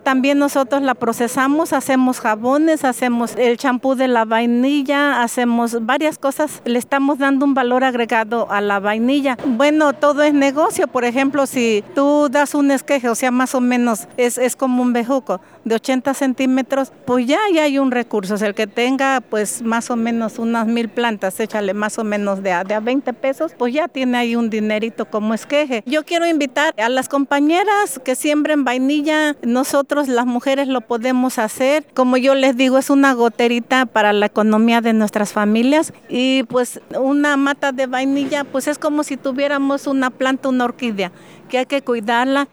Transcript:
También nosotros la procesamos, hacemos jabones, hacemos el champú de la vainilla, hacemos varias cosas, le estamos dando un valor agregado a la vainilla. Bueno, todo es negocio, por ejemplo, si tú das un esqueje, o sea, más o menos es como un bejuco de 80 centímetros, pues ya hay un recurso. El que tenga pues más o menos unas 1000 plantas, échale más o menos de a 20 pesos, pues ya tiene ahí un dinerito como esqueje. Yo quiero invitar a las compañeras que siembren vainilla. Nosotros las mujeres lo podemos hacer. Como yo les digo, es una goterita para la economía de nuestras familias, y pues una mata de vainilla pues es como si tuviéramos una planta, una orquídea, que hay que cuidarla.